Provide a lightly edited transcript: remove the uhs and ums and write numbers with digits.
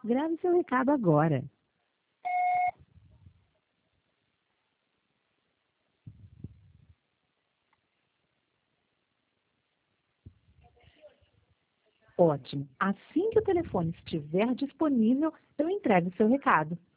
Grave seu recado agora. Ótimo. Assim que o telefone estiver disponível, eu entrego o seu recado.